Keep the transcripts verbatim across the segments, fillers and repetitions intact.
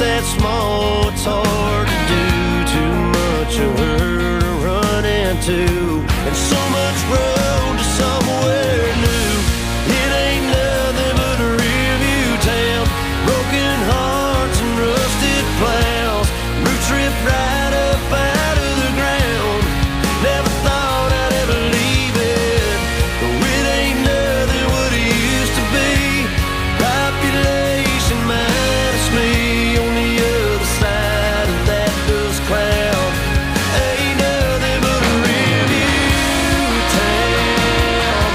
that small, it's hard to do. Too much of her to run into, and so much road to somewhere new. It ain't nothing but a rearview town. Broken hearts and rusted plows. Roots ripped right up out of the ground. Never thought I'd ever leave it. Oh, it ain't nothing what it used to be. Population minus me on the other side of that dust cloud. Ain't nothing but a rearview town.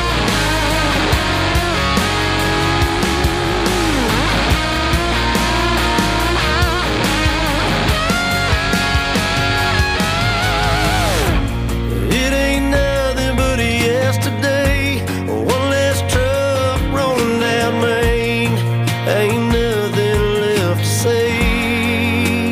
It ain't nothing but a yesterday. One less truck rolling down Main. Ain't nothing left to say.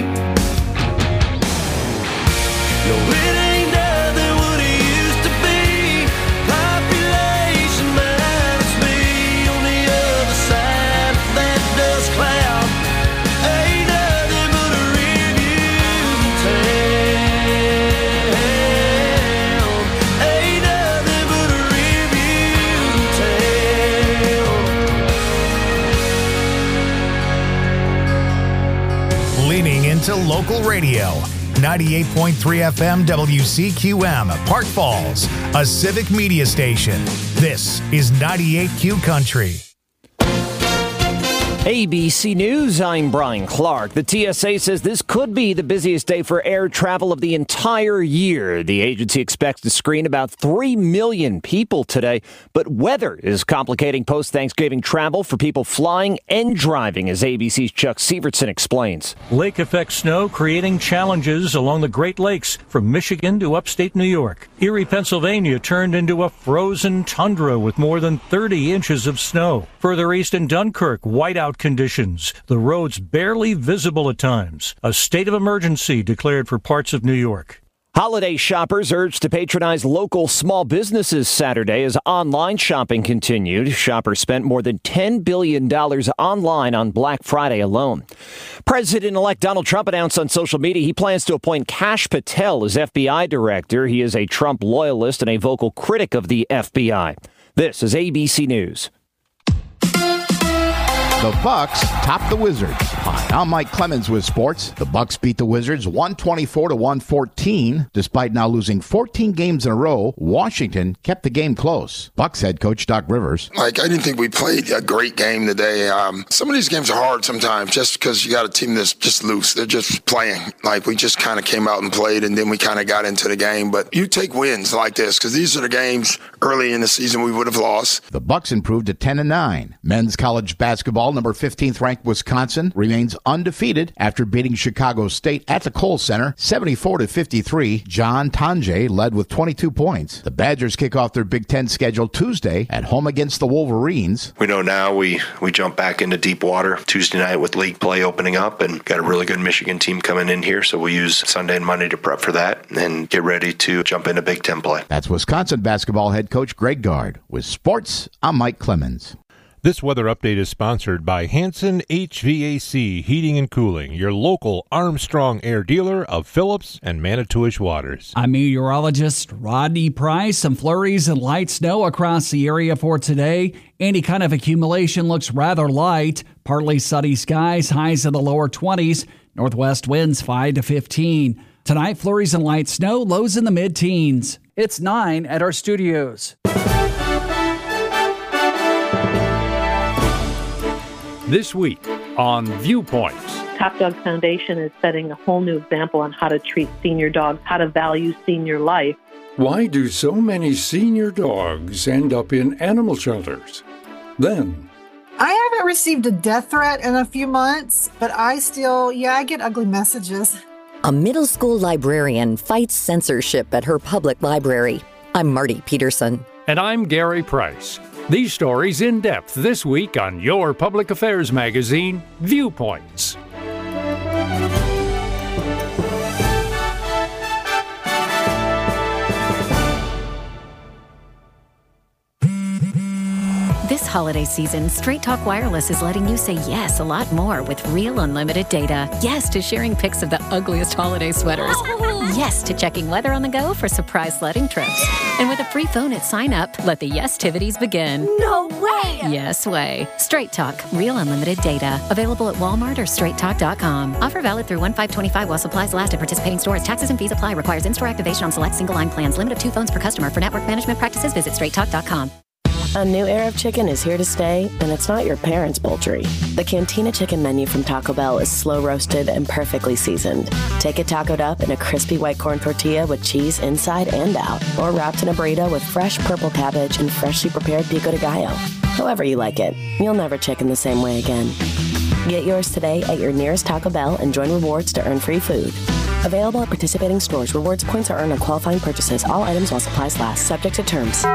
No, it ain't nothing what it used to be. Population minus me on the other side of that dust cloud. Ain't nothing but a rearview town. Ain't nothing but a rearview town. Leaning into local radio. ninety-eight point three F M W C Q M, Park Falls, a civic media station. This is ninety-eight Q Country. A B C News, I'm Brian Clark. The T S A says this could be the busiest day for air travel of the entire year. The agency expects to screen about three million people today, but weather is complicating post-Thanksgiving travel for people flying and driving, as A B C's Chuck Sievertson explains. Lake effect snow creating challenges along the Great Lakes from Michigan to upstate New York. Erie, Pennsylvania turned into a frozen tundra with more than thirty inches of snow. Further east in Dunkirk, whiteout conditions. The roads barely visible at times. A state of emergency declared for parts of New York. Holiday shoppers urged to patronize local small businesses Saturday as online shopping continued. Shoppers spent more than ten billion dollars online on Black Friday alone. President-elect Donald Trump announced on social media he plans to appoint Kash Patel as F B I director. He is a Trump loyalist and a vocal critic of the F B I. This is A B C News. The Bucks top the Wizards. Hi, I'm Mike Clemens with sports. The Bucks beat the Wizards one twenty-four to one fourteen. Despite now losing fourteen games in a row, Washington kept the game close. Bucks head coach Doc Rivers. Like, I didn't think we played a great game today. Um, some of these games are hard sometimes just because you got a team that's just loose. They're just playing. Like, we just kind of came out and played, and then we kind of got into the game. But you take wins like this because these are the games early in the season we would have lost. The Bucks improved to ten and nine. Men's college basketball, number fifteenth ranked Wisconsin remains undefeated after beating Chicago State at the Kohl Center seventy-four to fifty-three. John Tonje led with twenty-two points. The Badgers kick off their Big Ten schedule Tuesday at home against the Wolverines. We know now we, we jump back into deep water Tuesday night with league play opening up, and got a really good Michigan team coming in here, so we'll use Sunday and Monday to prep for that and get ready to jump into Big Ten play. That's Wisconsin basketball head coach Greg Gard. With sports, I'm Mike Clemens. This weather update is sponsored by Hanson H V A C Heating and Cooling, your local Armstrong Air dealer of Phillips and Manitowish Waters. I'm meteorologist Rodney Price. Some flurries and light snow across the area for today. Any kind of accumulation looks rather light. Partly sunny skies, highs in the lower twenties. Northwest winds five to fifteen. Tonight, flurries and light snow, lows in the mid-teens. It's nine at our studios. This week on Viewpoints. Top Dog Foundation is setting a whole new example on how to treat senior dogs, how to value senior life. Why do so many senior dogs end up in animal shelters? Then, I haven't received a death threat in a few months, but I still, yeah, I get ugly messages. A middle school librarian fights censorship at her public library. I'm Marty Peterson. And I'm Gary Price. These stories in depth this week on your public affairs magazine, Viewpoints. This holiday season, Straight Talk Wireless is letting you say yes a lot more with real unlimited data. Yes to sharing pics of the ugliest holiday sweaters. Oh. Yes to checking weather on the go for surprise sledding trips. Yeah. And with a free phone at sign up, let the yes-tivities begin. No way! Yes way. Straight Talk, real unlimited data. Available at Walmart or straight talk dot com. Offer valid through one five twenty-five while supplies last at participating stores. Taxes and fees apply. Requires in-store activation on select single-line plans. Limit of two phones per customer. For network management practices, visit straight talk dot com. A new era of chicken is here to stay, and it's not your parents' poultry. The Cantina Chicken menu from Taco Bell is slow-roasted and perfectly seasoned. Take it tacoed up in a crispy white corn tortilla with cheese inside and out, or wrapped in a burrito with fresh purple cabbage and freshly prepared pico de gallo. However you like it, you'll never chicken the same way again. Get yours today at your nearest Taco Bell and join rewards to earn free food. Available at participating stores. Rewards points are earned on qualifying purchases. All items while supplies last. Subject to terms.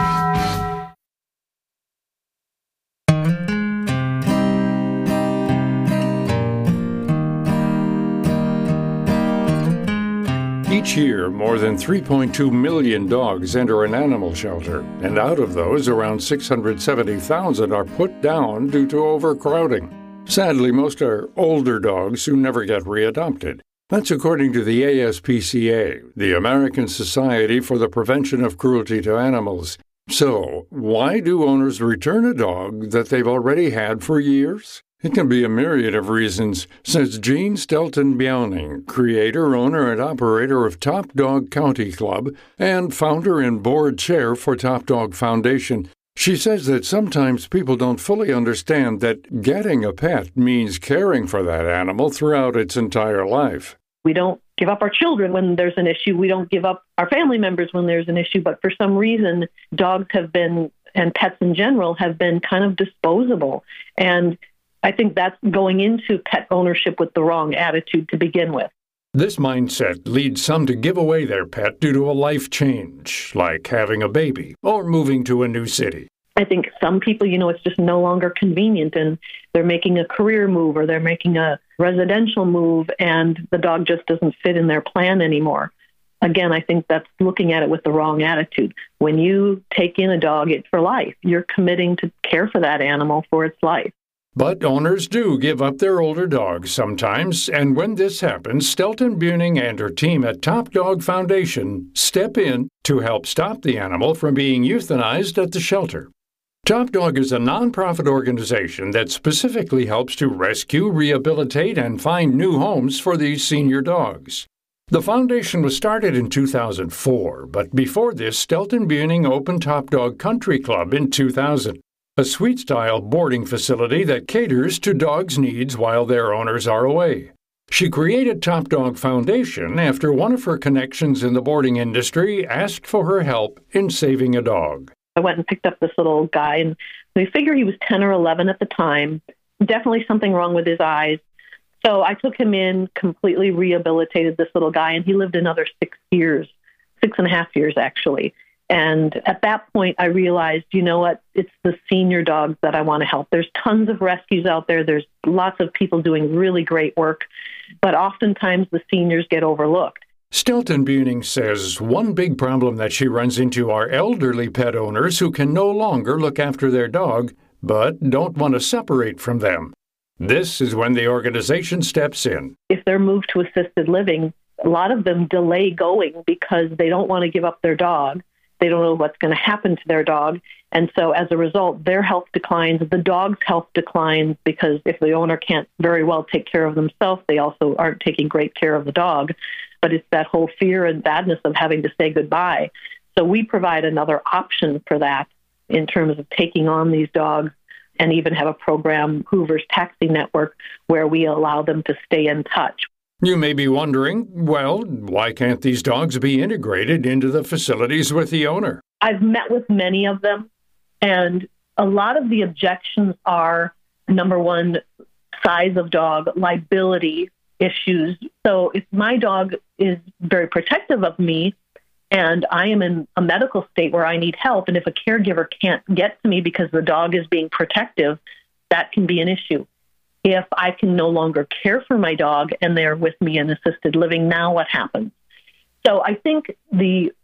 Each year, more than three point two million dogs enter an animal shelter, and out of those, around six hundred seventy thousand are put down due to overcrowding. Sadly, most are older dogs who never get readopted. That's according to the A S P C A, the American Society for the Prevention of Cruelty to Animals. So, why do owners return a dog that they've already had for years? It can be a myriad of reasons, says Jean Stelton Browning, creator, owner, and operator of Top Dog County Club and founder and board chair for Top Dog Foundation. She says that sometimes people don't fully understand that getting a pet means caring for that animal throughout its entire life. We don't give up our children when there's an issue. We don't give up our family members when there's an issue. But for some reason, dogs have been, and pets in general, have been kind of disposable. And I think that's going into pet ownership with the wrong attitude to begin with. This mindset leads some to give away their pet due to a life change, like having a baby or moving to a new city. I think some people, you know, it's just no longer convenient and they're making a career move or they're making a residential move and the dog just doesn't fit in their plan anymore. Again, I think that's looking at it with the wrong attitude. When you take in a dog, it's for life. You're committing to care for that animal for its life. But owners do give up their older dogs sometimes, and when this happens, Stelton Buning and her team at Top Dog Foundation step in to help stop the animal from being euthanized at the shelter. Top Dog is a nonprofit organization that specifically helps to rescue, rehabilitate, and find new homes for these senior dogs. The foundation was started in two thousand four, but before this, Stelton Buning opened Top Dog Country Club in two thousand. A suite-style boarding facility that caters to dogs' needs while their owners are away. She created Top Dog Foundation after one of her connections in the boarding industry asked for her help in saving a dog. I went and picked up this little guy, and we figured he was ten or eleven at the time. Definitely something wrong with his eyes. So I took him in, completely rehabilitated this little guy, and he lived another six years, six and a half years, actually. And at that point, I realized, you know what, it's the senior dogs that I want to help. There's tons of rescues out there. There's lots of people doing really great work, but oftentimes the seniors get overlooked. Stelton Buning says one big problem that she runs into are elderly pet owners who can no longer look after their dog, but don't want to separate from them. This is when the organization steps in. If they're moved to assisted living, a lot of them delay going because they don't want to give up their dog. They don't know what's going to happen to their dog. And so as a result, their health declines, the dog's health declines, because if the owner can't very well take care of themselves, they also aren't taking great care of the dog. But it's that whole fear and sadness of having to say goodbye. So we provide another option for that in terms of taking on these dogs, and even have a program, Hoover's Taxi Network, where we allow them to stay in touch. You may be wondering, well, why can't these dogs be integrated into the facilities with the owner? I've met with many of them, and a lot of the objections are, number one, size of dog, liability issues. So if my dog is very protective of me and I am in a medical state where I need help, and if a caregiver can't get to me because the dog is being protective, that can be an issue. If I can no longer care for my dog and they're with me in assisted living, now what happens? So I think the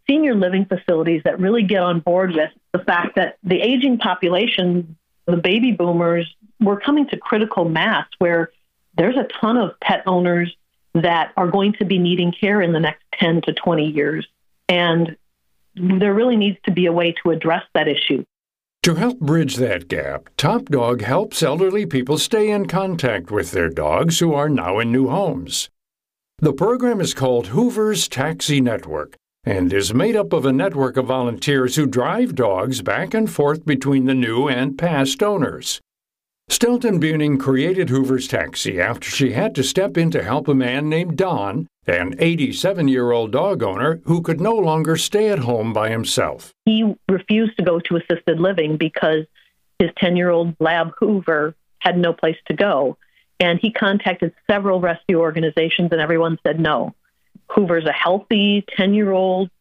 senior living facilities that really get on board with the fact that the aging population, the baby boomers, we're coming to critical mass where there's a ton of pet owners that are going to be needing care in the next ten to twenty years. And there really needs to be a way to address that issue. To help bridge that gap, Top Dog helps elderly people stay in contact with their dogs who are now in new homes. The program is called Hoover's Taxi Network and is made up of a network of volunteers who drive dogs back and forth between the new and past owners. Stelton Buning created Hoover's Taxi after she had to step in to help a man named Don, an eighty-seven-year-old dog owner who could no longer stay at home by himself. He refused to go to assisted living because his ten-year-old lab Hoover had no place to go. And he contacted several rescue organizations, and everyone said no. Hoover's a healthy ten-year-old,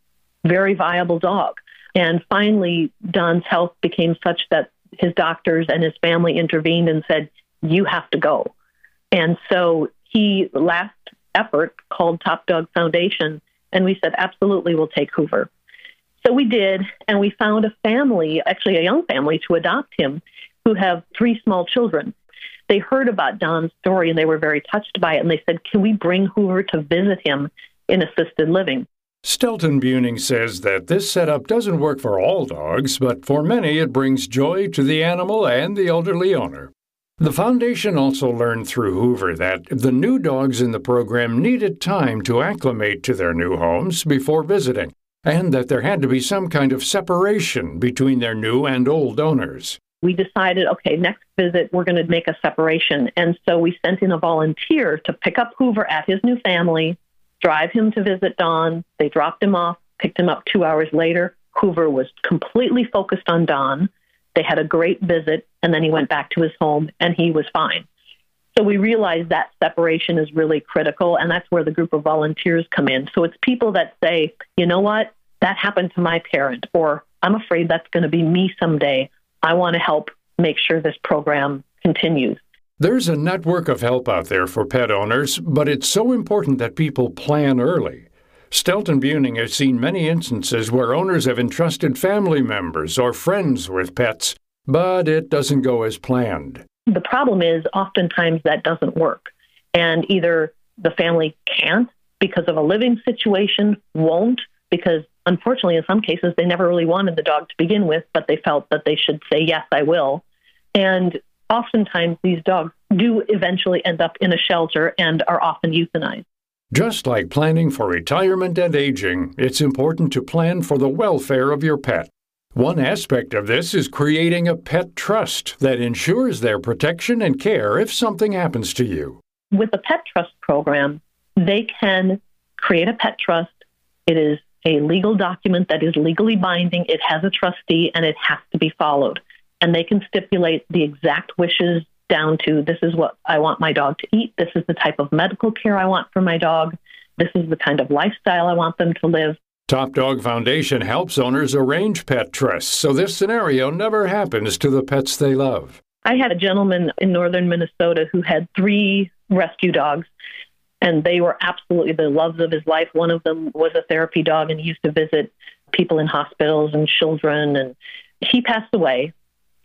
very viable dog. And finally, Don's health became such that his doctors and his family intervened and said, you have to go. And so he, last effort, called Top Dog Foundation, and we said, absolutely, we'll take Hoover. So we did, and we found a family, actually a young family, to adopt him, who have three small children. They heard about Don's story, and they were very touched by it, and they said, can we bring Hoover to visit him in assisted living? Stelton Buning says that this setup doesn't work for all dogs, but for many it brings joy to the animal and the elderly owner. The foundation also learned through Hoover that the new dogs in the program needed time to acclimate to their new homes before visiting, and that there had to be some kind of separation between their new and old owners. We decided, okay, next visit, we're going to make a separation. And so we sent in a volunteer to pick up Hoover at his new family, drive him to visit Don. They dropped him off, picked him up two hours later. Hoover was completely focused on Don. They had a great visit, and then he went back to his home, and he was fine. So we realized that separation is really critical, and that's where the group of volunteers come in. So it's people that say, you know what, that happened to my parent, or I'm afraid that's going to be me someday. I want to help make sure this program continues. There's a network of help out there for pet owners, but it's so important that people plan early. Stelton Buning has seen many instances where owners have entrusted family members or friends with pets, but it doesn't go as planned. The problem is oftentimes that doesn't work. And either the family can't because of a living situation, won't, because unfortunately in some cases they never really wanted the dog to begin with, but they felt that they should say, yes, I will. And oftentimes these dogs do eventually end up in a shelter and are often euthanized. Just like planning for retirement and aging, it's important to plan for the welfare of your pet. One aspect of this is creating a pet trust that ensures their protection and care if something happens to you. With the Pet Trust program, they can create a pet trust. It is a legal document that is legally binding. It has a trustee, and it has to be followed. And they can stipulate the exact wishes down to, this is what I want my dog to eat. This is the type of medical care I want for my dog. This is the kind of lifestyle I want them to live. Top Dog Foundation helps owners arrange pet trusts so this scenario never happens to the pets they love. I had a gentleman in northern Minnesota who had three rescue dogs, and they were absolutely the loves of his life. One of them was a therapy dog, and he used to visit people in hospitals and children, and he passed away.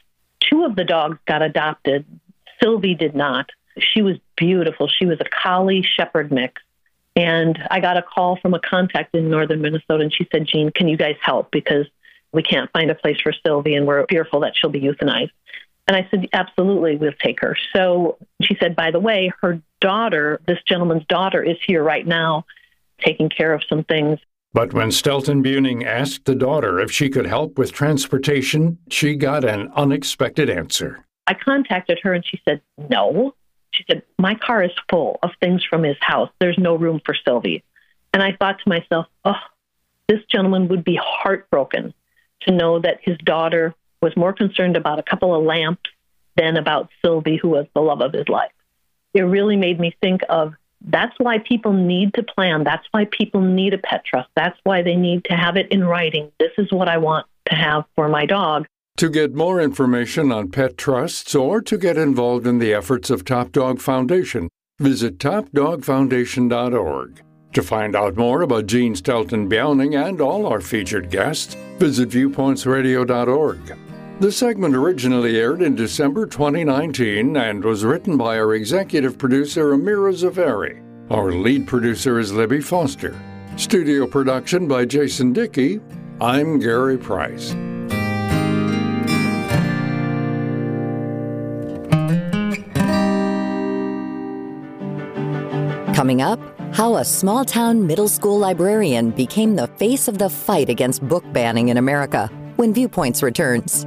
Two of the dogs got adopted. Sylvie did not. She was beautiful. She was a collie shepherd mix. And I got a call from a contact in northern Minnesota, and she said, Jean, can you guys help? Because we can't find a place for Sylvie, and we're fearful that she'll be euthanized. And I said, absolutely, we'll take her. So she said, by the way, her daughter, this gentleman's daughter, is here right now taking care of some things. But when Stelton Buning asked the daughter if she could help with transportation, she got an unexpected answer. I contacted her, and she said, no. She said, my car is full of things from his house. There's no room for Sylvie. And I thought to myself, oh, this gentleman would be heartbroken to know that his daughter was more concerned about a couple of lamps than about Sylvie, who was the love of his life. It really made me think of, that's why people need to plan. That's why people need a pet trust. That's why they need to have it in writing. This is what I want to have for my dog. To get more information on pet trusts or to get involved in the efforts of Top Dog Foundation, visit top dog foundation dot org. To find out more about Gene Stelton Browning and all our featured guests, visit viewpoints radio dot org. The segment originally aired in December twenty nineteen and was written by our executive producer, Amira Zaveri. Our lead producer is Libby Foster. Studio production by Jason Dickey. I'm Gary Price. Coming up, how a small-town middle school librarian became the face of the fight against book banning in America when Viewpoints returns.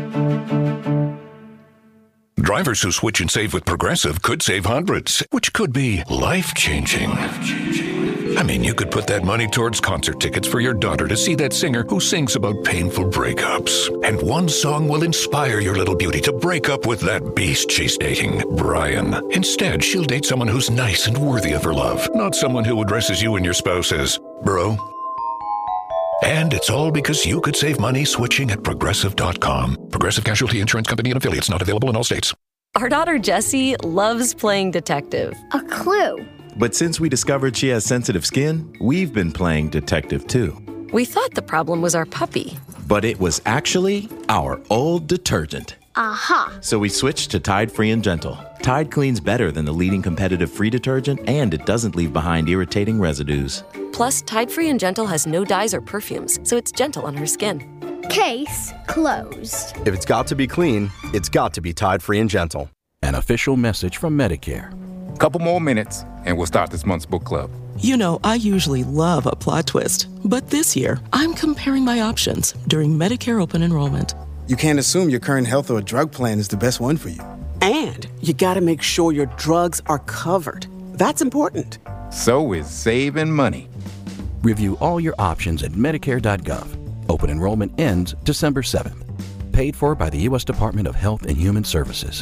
Drivers who switch and save with Progressive could save hundreds, which could be life-changing. I mean, you could put that money towards concert tickets for your daughter to see that singer who sings about painful breakups. And one song will inspire your little beauty to break up with that beast she's dating, Brian. Instead, she'll date someone who's nice and worthy of her love, not someone who addresses you and your spouse as bro. And it's all because you could save money switching at Progressive dot com. Progressive Casualty Insurance Company and affiliates, not available in all states. Our daughter Jessie loves playing detective. A clue. But since we discovered she has sensitive skin, we've been playing detective too. We thought the problem was our puppy. But it was actually our old detergent. Aha! So we switched to Tide Free and Gentle. Tide cleans better than the leading competitive free detergent, and it doesn't leave behind irritating residues. Plus, Tide Free and Gentle has no dyes or perfumes, so it's gentle on her skin. Case closed. If it's got to be clean, it's got to be Tide Free and Gentle. An official message from Medicare. Couple more minutes, and we'll start this month's book club. You know, I usually love a plot twist, but this year, I'm comparing my options during Medicare open enrollment. You can't assume your current health or drug plan is the best one for you. And you gotta make sure your drugs are covered. That's important. So is saving money. Review all your options at Medicare dot gov. Open enrollment ends December seventh. Paid for by the U S Department of Health and Human Services.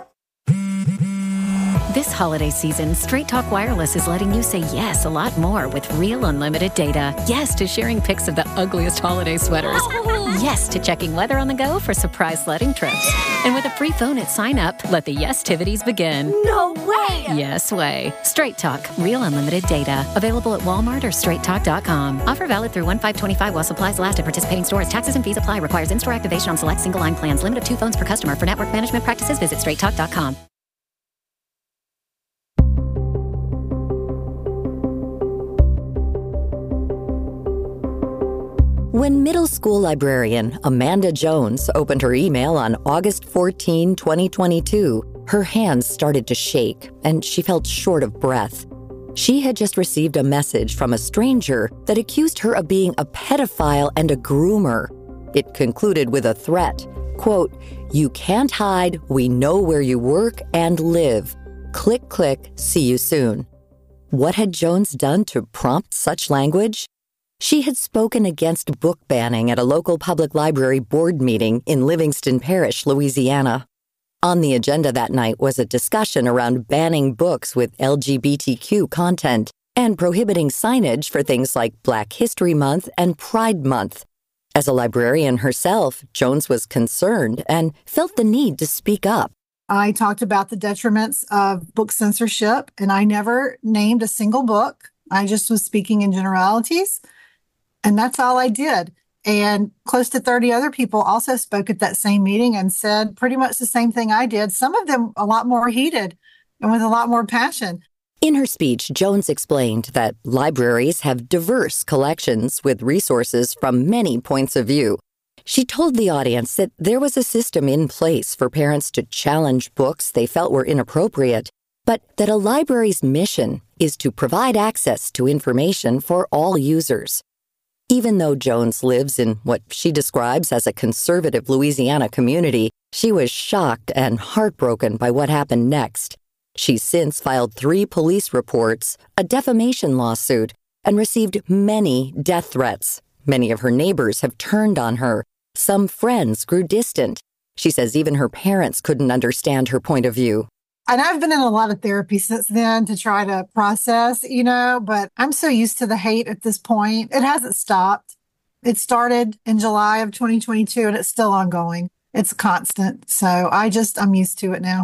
This holiday season, Straight Talk Wireless is letting you say yes a lot more with real unlimited data. Yes to sharing pics of the ugliest holiday sweaters. Yes to checking weather on the go for surprise sledding trips. And with a free phone at sign up, let the yes-tivities begin. No way! Yes way. Straight Talk, real unlimited data. Available at Walmart or straight talk dot com. Offer valid through one five twenty-five while supplies last at participating stores. Taxes and fees apply. Requires in-store activation on select single-line plans. Limit of two phones per customer. For network management practices, visit straight talk dot com. When middle school librarian Amanda Jones opened her email on August fourteenth, twenty twenty-two, her hands started to shake and she felt short of breath. She had just received a message from a stranger that accused her of being a pedophile and a groomer. It concluded with a threat, quote, "You can't hide, we know where you work and live. Click, click, see you soon." What had Jones done to prompt such language? She had spoken against book banning at a local public library board meeting in Livingston Parish, Louisiana. On the agenda that night was a discussion around banning books with L G B T Q content and prohibiting signage for things like Black History Month and Pride Month. As a librarian herself, Jones was concerned and felt the need to speak up. I talked about the detriments of book censorship, and I never named a single book. I just was speaking in generalities. And that's all I did. And close to thirty other people also spoke at that same meeting and said pretty much the same thing I did. Some of them a lot more heated and with a lot more passion. In her speech, Jones explained that libraries have diverse collections with resources from many points of view. She told the audience that there was a system in place for parents to challenge books they felt were inappropriate, but that a library's mission is to provide access to information for all users. Even though Jones lives in what she describes as a conservative Louisiana community, she was shocked and heartbroken by what happened next. She's since filed three police reports, a defamation lawsuit, and received many death threats. Many of her neighbors have turned on her. Some friends grew distant. She says even her parents couldn't understand her point of view. And I've been in a lot of therapy since then to try to process, you know, but I'm so used to the hate at this point. It hasn't stopped. It started in July of twenty twenty-two and it's still ongoing. It's constant. So I just, I'm used to it now.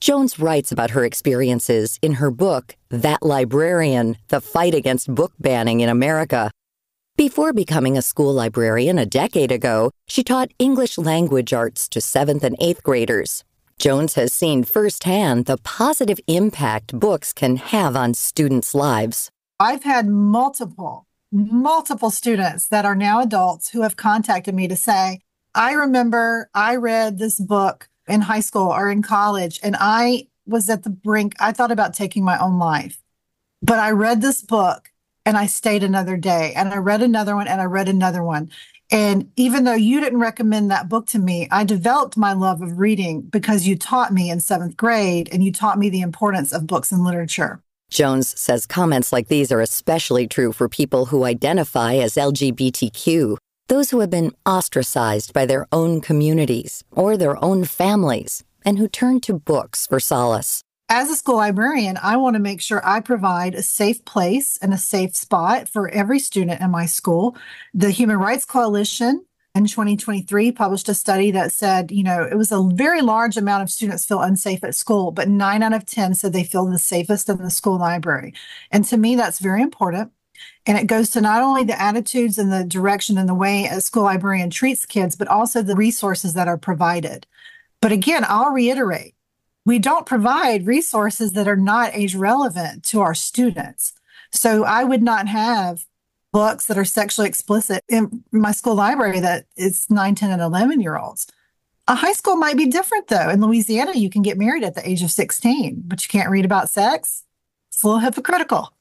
Jones writes about her experiences in her book, That Librarian, The Fight Against Book Banning in America. Before becoming a school librarian a decade ago, she taught English language arts to seventh and eighth graders. Jones has seen firsthand the positive impact books can have on students' lives. I've had multiple, multiple students that are now adults who have contacted me to say, I remember I read this book in high school or in college, and I was at the brink. I thought about taking my own life, but I read this book and I stayed another day, and I read another one, and I read another one. And even though you didn't recommend that book to me, I developed my love of reading because you taught me in seventh grade, and you taught me the importance of books and literature. Jones says comments like these are especially true for people who identify as L G B T Q, those who have been ostracized by their own communities or their own families, and who turn to books for solace. As a school librarian, I want to make sure I provide a safe place and a safe spot for every student in my school. The Human Rights Coalition in twenty twenty-three published a study that said, you know, it was a very large amount of students feel unsafe at school, but nine out of ten said they feel the safest in the school library. And to me, that's very important. And it goes to not only the attitudes and the direction and the way a school librarian treats kids, but also the resources that are provided. But again, I'll reiterate, we don't provide resources that are not age relevant to our students. So I would not have books that are sexually explicit in my school library that is nine, ten, and eleven year olds. A high school might be different though. In Louisiana, you can get married at the age of sixteen, but you can't read about sex. It's a little hypocritical.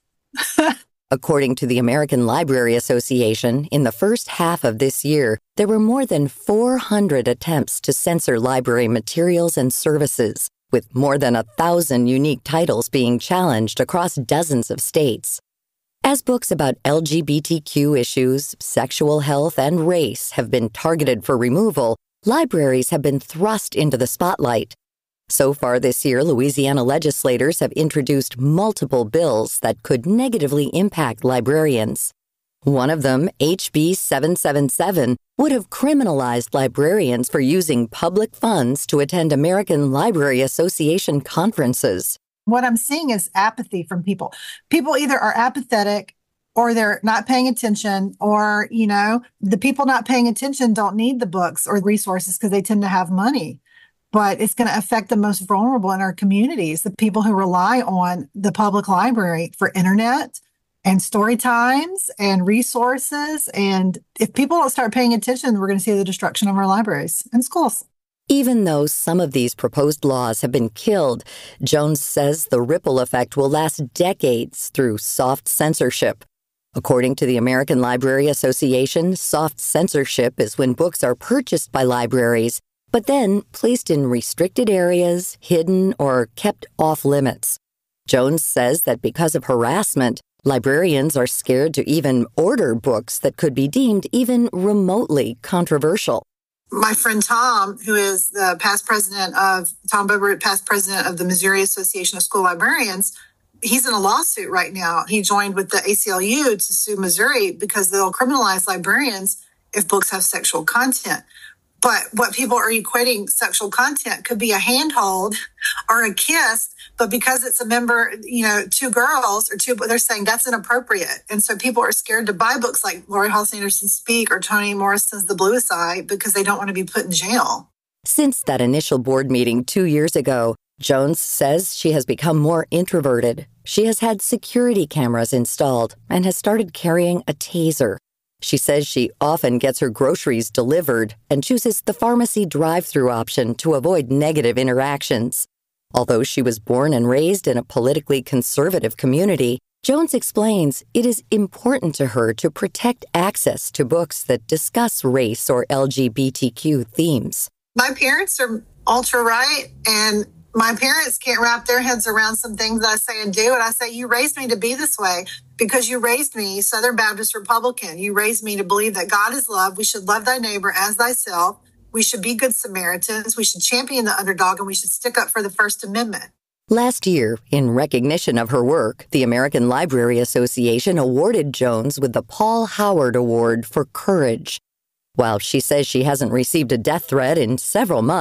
According to the American Library Association, in the first half of this year, there were more than four hundred attempts to censor library materials and services, with more than a thousand unique titles being challenged across dozens of states. As books about L G B T Q issues, sexual health, and race have been targeted for removal, libraries have been thrust into the spotlight. So far this year, Louisiana legislators have introduced multiple bills that could negatively impact librarians. One of them, H B seven seventy-seven, would have criminalized librarians for using public funds to attend American Library Association conferences. What I'm seeing is apathy from people. People either are apathetic or they're not paying attention, or, you know, the people not paying attention don't need the books or resources because they tend to have money. But it's going to affect the most vulnerable in our communities, the people who rely on the public library for internet and story times and resources. And if people don't start paying attention, we're going to see the destruction of our libraries and schools. Even though some of these proposed laws have been killed, Jones says the ripple effect will last decades through soft censorship. According to the American Library Association, soft censorship is when books are purchased by libraries, but then placed in restricted areas, hidden, or kept off limits. Jones says that because of harassment, librarians are scared to even order books that could be deemed even remotely controversial. My friend Tom, who is the past president of, Tom Boebert, past president of the Missouri Association of School Librarians, he's in a lawsuit right now. He joined with the A C L U to sue Missouri because they'll criminalize librarians if books have sexual content. But what people are equating sexual content could be a handhold or a kiss, but because it's a member, you know, two girls or two, they're saying that's inappropriate. And so people are scared to buy books like Lori Halse Anderson's Speak or Toni Morrison's The Bluest Eye because they don't want to be put in jail. Since that initial board meeting two years ago, Jones says she has become more introverted. She has had security cameras installed and has started carrying a taser. She says she often gets her groceries delivered and chooses the pharmacy drive-through option to avoid negative interactions. Although she was born and raised in a politically conservative community, Jones explains it is important to her to protect access to books that discuss race or L G B T Q themes. My parents are ultra-right, and my parents can't wrap their heads around some things that I say and do. And I say, you raised me to be this way because you raised me Southern Baptist Republican. You raised me to believe that God is love. We should love thy neighbor as thyself. We should be good Samaritans. We should champion the underdog, and we should stick up for the First Amendment. Last year, in recognition of her work, the American Library Association awarded Jones with the Paul Howard Award for Courage. While she says she hasn't received a death threat in several months,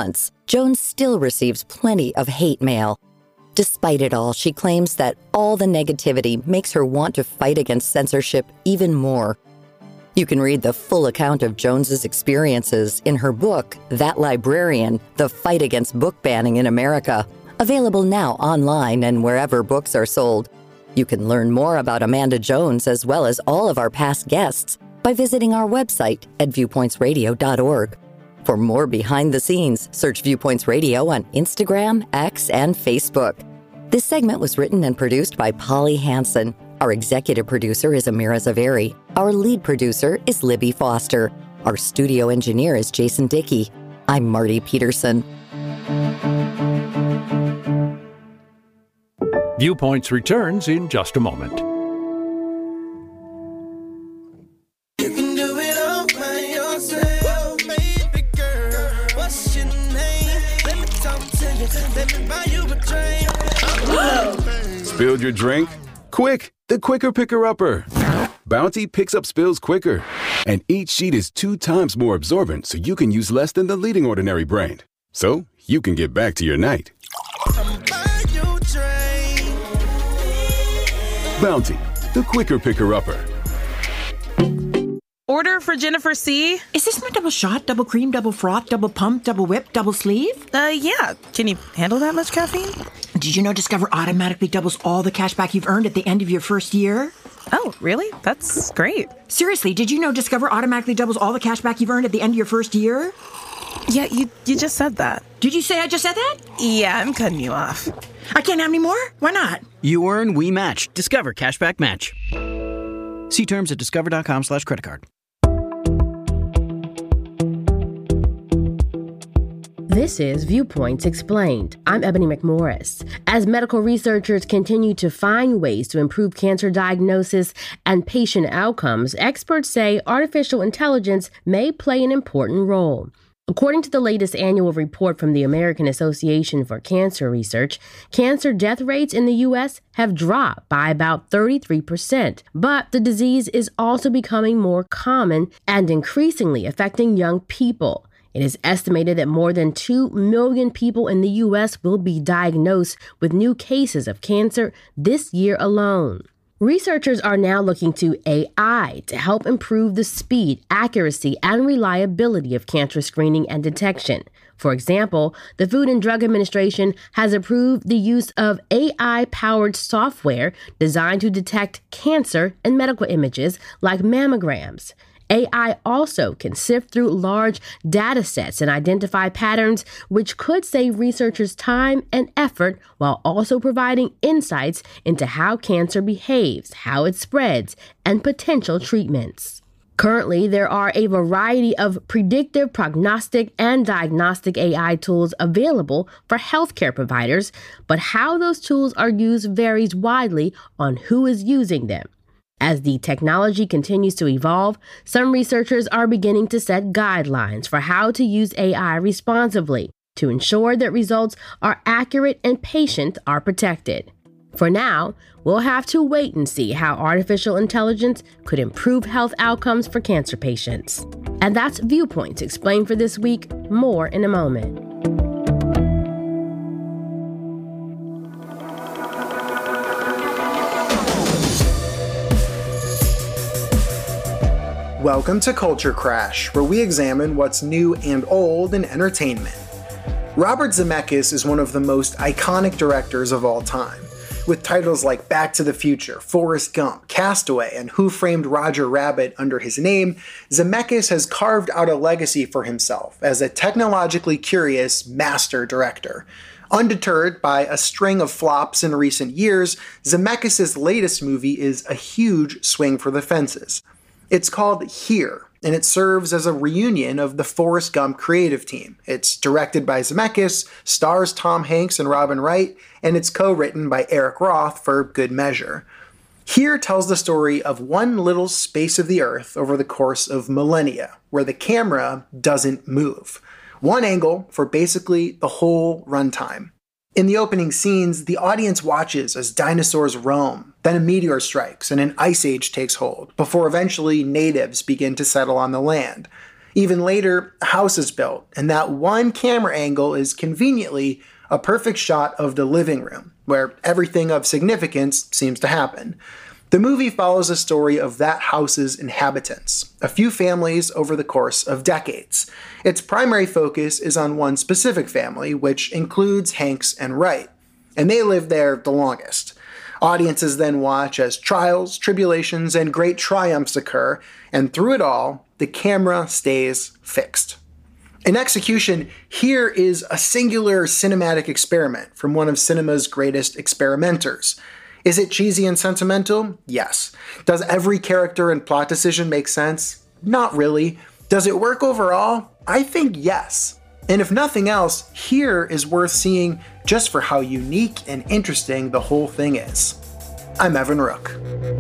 Jones still receives plenty of hate mail. Despite it all, she claims that all the negativity makes her want to fight against censorship even more. You can read the full account of Jones's experiences in her book, That Librarian: The Fight Against Book Banning in America, available now online and wherever books are sold. You can learn more about Amanda Jones as well as all of our past guests by visiting our website at viewpoints radio dot org. For more behind the scenes, search Viewpoints Radio on Instagram, X, and Facebook. This segment was written and produced by Polly Hansen. Our executive producer is Amira Zaveri. Our lead producer is Libby Foster. Our studio engineer is Jason Dickey. I'm Marty Peterson. Viewpoints returns in just a moment. Spilled your drink? Quick, the Quicker Picker-Upper. Bounty picks up spills quicker. And each sheet is two times more absorbent, so you can use less than the leading ordinary brand. So you can get back to your night. Bounty, the Quicker Picker-Upper. Order for Jennifer C. Is this my double shot, double cream, double froth, double pump, double whip, double sleeve? Uh, yeah. Can you handle that much caffeine? Did you know Discover automatically doubles all the cash back you've earned at the end of your first year? Oh, really? That's great. Seriously, did you know Discover automatically doubles all the cash back you've earned at the end of your first year? Yeah, you you just said that. Did you say I just said that? Yeah, I'm cutting you off. I can't have any more? Why not? You earn, we match. Discover Cashback Match. See terms at discover.com slash credit card. This is Viewpoints Explained. I'm Ebony McMorris. As medical researchers continue to find ways to improve cancer diagnosis and patient outcomes, experts say artificial intelligence may play an important role. According to the latest annual report from the American Association for Cancer Research, cancer death rates in the U S have dropped by about thirty-three percent, but the disease is also becoming more common and increasingly affecting young people. It is estimated that more than two million people in the U S will be diagnosed with new cases of cancer this year alone. Researchers are now looking to A I to help improve the speed, accuracy, and reliability of cancer screening and detection. For example, the Food and Drug Administration has approved the use of A I-powered software designed to detect cancer in medical images like mammograms. A I also can sift through large data sets and identify patterns, which could save researchers time and effort while also providing insights into how cancer behaves, how it spreads, and potential treatments. Currently, there are a variety of predictive, prognostic, and diagnostic A I tools available for healthcare providers, but how those tools are used varies widely on who is using them. As the technology continues to evolve, some researchers are beginning to set guidelines for how to use A I responsibly to ensure that results are accurate and patients are protected. For now, we'll have to wait and see how artificial intelligence could improve health outcomes for cancer patients. And that's Viewpoints Explained for this week. More in a moment. Welcome to Culture Crash, where we examine what's new and old in entertainment. Robert Zemeckis is one of the most iconic directors of all time. With titles like Back to the Future, Forrest Gump, Castaway, and Who Framed Roger Rabbit under his name, Zemeckis has carved out a legacy for himself as a technologically curious master director. Undeterred by a string of flops in recent years, Zemeckis' latest movie is a huge swing for the fences. It's called Here, and it serves as a reunion of the Forrest Gump creative team. It's directed by Zemeckis, stars Tom Hanks and Robin Wright, and it's co-written by Eric Roth for good measure. Here tells the story of one little space of the Earth over the course of millennia, where the camera doesn't move. One angle for basically the whole runtime. In the opening scenes, the audience watches as dinosaurs roam, then a meteor strikes and an ice age takes hold, before eventually natives begin to settle on the land. Even later, a house is built, and that one camera angle is conveniently a perfect shot of the living room, where everything of significance seems to happen. The movie follows a story of that house's inhabitants, a few families over the course of decades. Its primary focus is on one specific family, which includes Hanks and Wright, and they lived there the longest. Audiences then watch as trials, tribulations, and great triumphs occur, and through it all, the camera stays fixed. In execution, here is a singular cinematic experiment from one of cinema's greatest experimenters. Is it cheesy and sentimental? Yes. Does every character and plot decision make sense? Not really. Does it work overall? I think yes. And if nothing else, here is worth seeing just for how unique and interesting the whole thing is. I'm Evan Rook.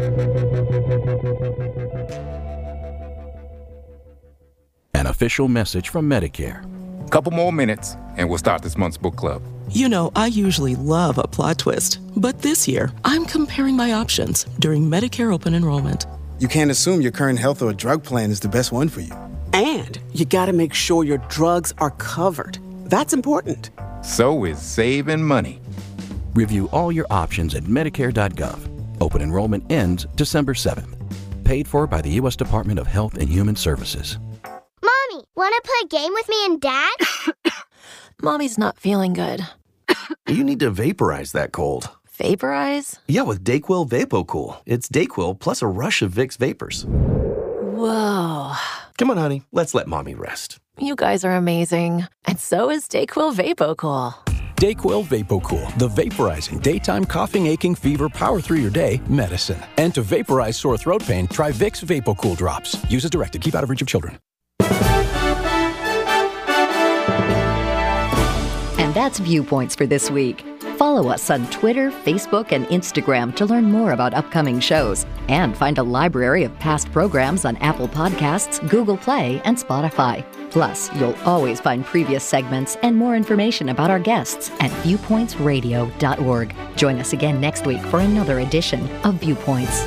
An official message from Medicare. Couple more minutes, and we'll start this month's book club. You know, I usually love a plot twist, but this year, I'm comparing my options during Medicare open enrollment. You can't assume your current health or drug plan is the best one for you. And you gotta make sure your drugs are covered. That's important. So is saving money. Review all your options at Medicare dot gov. Open enrollment ends December seventh. Paid for by the U S Department of Health and Human Services. Mommy, wanna play a game with me and Dad? Mommy's not feeling good. You need to vaporize that cold. Vaporize? Yeah, with Dayquil VapoCool. It's Dayquil plus a rush of Vicks vapors. Whoa. Come on, honey. Let's let Mommy rest. You guys are amazing. And so is Dayquil VapoCool. Dayquil VapoCool, the vaporizing daytime coughing, aching, fever, power through your day medicine. And to vaporize sore throat pain, try Vicks VapoCool drops. Use as directed. Keep out of reach of children. And that's Viewpoints for this week. Follow us on Twitter, Facebook, and Instagram to learn more about upcoming shows and find a library of past programs on Apple Podcasts, Google Play, and Spotify. Plus, you'll always find previous segments and more information about our guests at viewpoints radio dot org. Join us again next week for another edition of Viewpoints.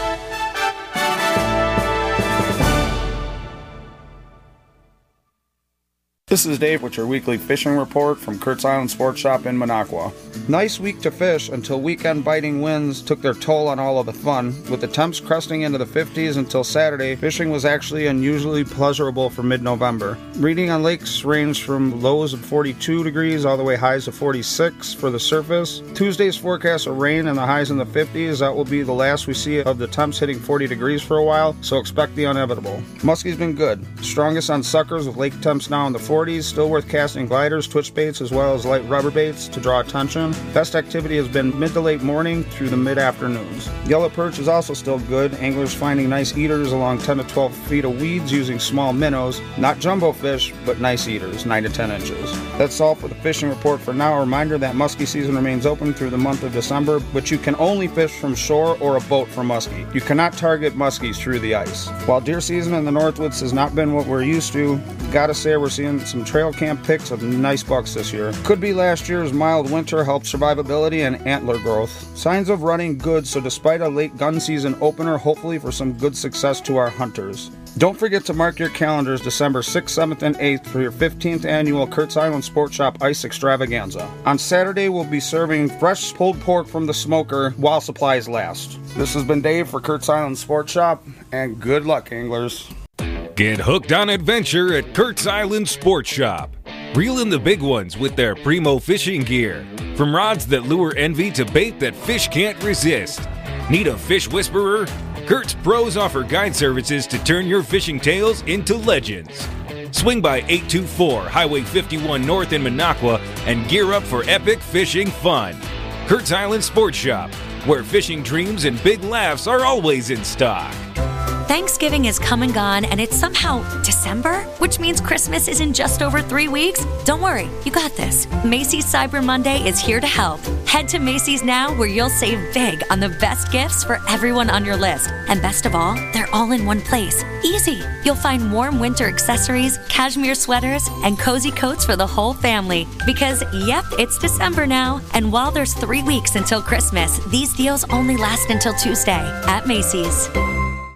This is Dave with your weekly fishing report from Kurt's Island Sports Shop in Minocqua. Nice week to fish until weekend biting winds took their toll on all of the fun. With the temps cresting into the fifties until Saturday, fishing was actually unusually pleasurable for mid-November. Reading on lakes ranged from lows of forty-two degrees all the way highs of forty-six for the surface. Tuesday's forecast of rain and the highs in the fifties. That will be the last we see of the temps hitting forty degrees for a while, so expect the inevitable. Muskie's been good. Strongest on suckers with lake temps now in the forties. Still worth casting gliders, twitch baits, as well as light rubber baits to draw attention. Best activity has been mid to late morning through the mid-afternoons. Yellow perch is also still good. Anglers finding nice eaters along ten to twelve feet of weeds using small minnows. Not jumbo fish, but nice eaters, nine to ten inches. That's all for the fishing report for now. A reminder that muskie season remains open through the month of December, but you can only fish from shore or a boat for muskie. You cannot target muskies through the ice. While deer season in the Northwoods has not been what we're used to, gotta say we're seeing some trail cam picks of nice bucks this year. Could be last year's mild winter helped survivability and antler growth. Signs of running good, so despite a late gun season opener, hopefully for some good success to our hunters. Don't forget to mark your calendars December sixth, seventh, and eighth for your fifteenth annual Kurt's Island Sports Shop Ice Extravaganza. On Saturday, we'll be serving fresh pulled pork from the smoker while supplies last. This has been Dave for Kurt's Island Sports Shop, and good luck, anglers. Get hooked on adventure at Kurt's Island Sports Shop. Reel in the big ones with their primo fishing gear. From rods that lure envy to bait that fish can't resist. Need a fish whisperer? Kurt's pros offer guide services to turn your fishing tales into legends. Swing by eight two four Highway fifty-one North in Minocqua and gear up for epic fishing fun. Kurt's Island Sports Shop, where fishing dreams and big laughs are always in stock. Thanksgiving is come and gone, and it's somehow December, which means Christmas is in just over three weeks. Don't worry, you got this. Macy's Cyber Monday is here to help. Head to Macy's now, where you'll save big on the best gifts for everyone on your list. And best of all, they're all in one place. Easy. You'll find warm winter accessories, cashmere sweaters, and cozy coats for the whole family. Because, yep, it's December now. And while there's three weeks until Christmas, these deals only last until Tuesday at Macy's. Texting